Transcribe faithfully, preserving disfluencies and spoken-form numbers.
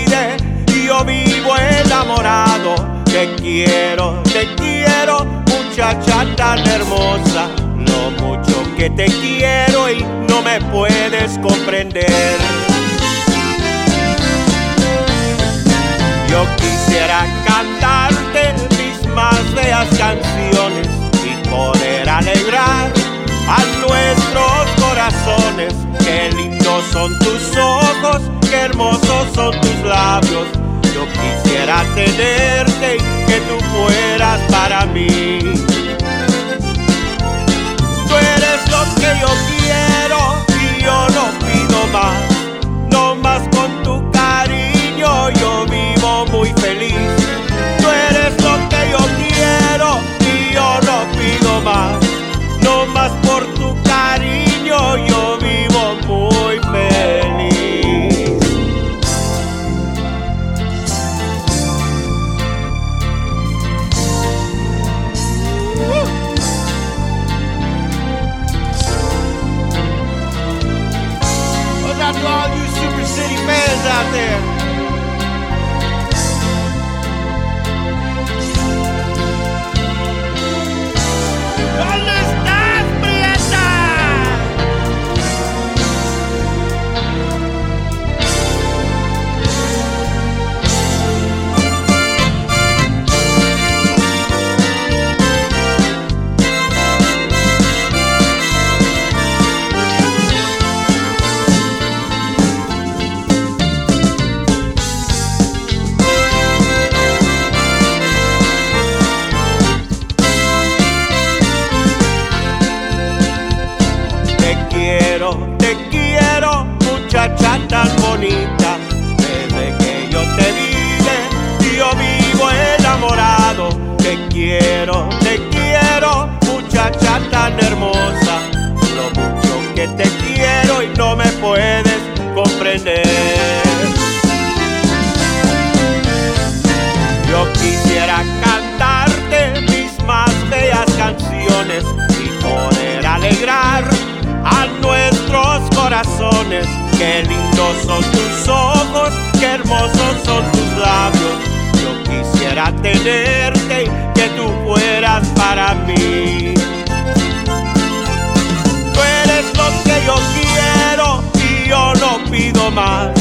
vive y yo vivo enamorado. Te quiero, te quiero, muchacha tan hermosa. Lo mucho que te quiero y no me puedes comprender. Yo quisiera cantarte mis más bellas canciones y poder alegrar a nuestros corazones. Qué lindos son tus ojos, qué hermosos son tus labios. Yo quisiera tenerte y que tú fueras para mí. Tú eres lo que yo quiero y yo no pido más. No más con tu cariño yo vivo muy feliz. Tú eres lo que yo quiero y yo no pido más. No más por tu cariño yo vivo muy feliz. What's up to all you Super City fans out there? Te quiero, muchacha tan bonita. Desde que yo te vi, yo vivo enamorado. Te quiero, te quiero, muchacha tan hermosa. Lo mucho que te quiero y no me puedes comprender. Yo quisiera cantarte mis más bellas canciones y poder alegrar a nuestros corazones. Qué lindos son tus ojos, qué hermosos son tus labios. Yo quisiera tenerte y que tú fueras para mí. Tú eres lo que yo quiero y yo no pido más.